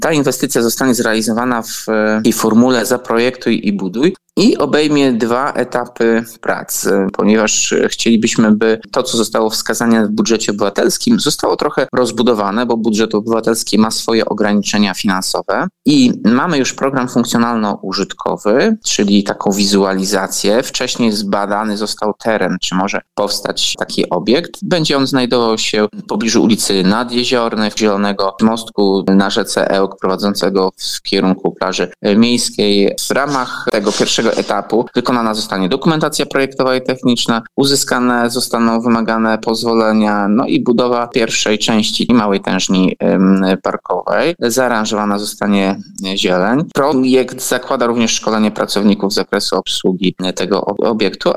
Ta inwestycja zostanie zrealizowana w tej formule zaprojektuj i buduj i obejmie 2 etapy prac, ponieważ chcielibyśmy, by to, co zostało wskazane w budżecie obywatelskim, zostało trochę rozbudowane, bo budżet obywatelski ma swoje ograniczenia finansowe i mamy już program funkcjonalno-użytkowy, czyli taką wizualizację. Wcześniej zbadany został teren, czy może powstać taki obiekt. Będzie on znajdował się w pobliżu ulicy Nadjeziornych, Zielonego Mostku na rzece Ełk prowadzącego w kierunku plaży miejskiej. W ramach tego pierwszego etapu wykonana zostanie dokumentacja projektowa i techniczna, uzyskane zostaną wymagane pozwolenia, no i budowa pierwszej części małej tężni parkowej. Zaaranżowana zostanie zieleń. Projekt zakłada również szkolenie pracowników z zakresu obsługi tego obiektu,